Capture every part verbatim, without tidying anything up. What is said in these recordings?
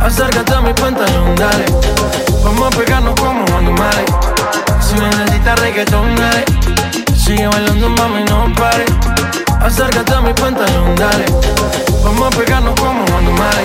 Acércate a mi pantalón, dale. Vamos a pegarnos como animales. Si necesitas reggaetón, dale. Sigue bailando, mami, no pare. Acércate a mi pantalón, dale. Vamos a pegarnos como animales.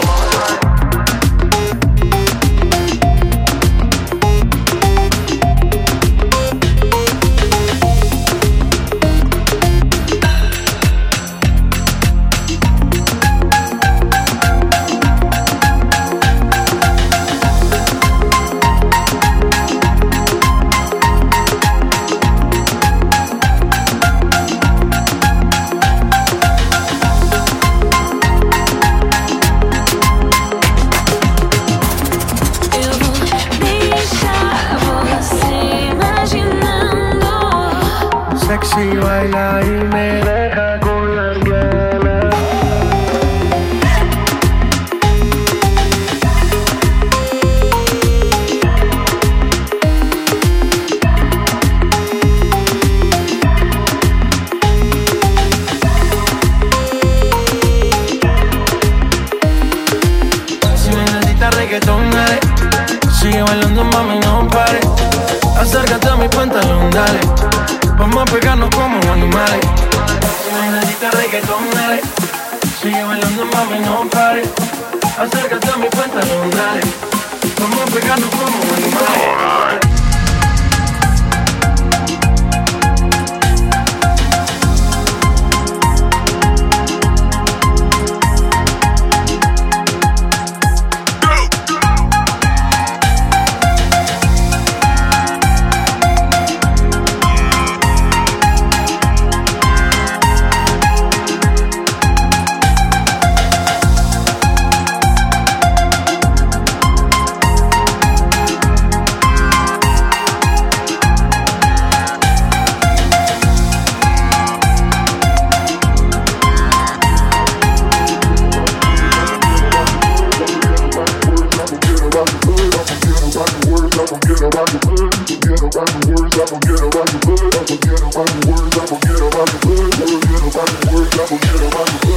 Sexy baila y me deja con las ganas. Si necesitas reggaetón, dale. Sigue bailando, mami, no pare. Acércate a mi pantalón, dale. Vamos a pegarnos como animales. Si necesitas reggaetón, dale. Sigue bailando, mami, no pare. Acércate a mi pantalón, dale. Vamos a pegarnos como animales. Forget about the blood, forget about the words, I forget about the blood, I forget about the words, I forget about the blood, forget about the words, I forget about the blood.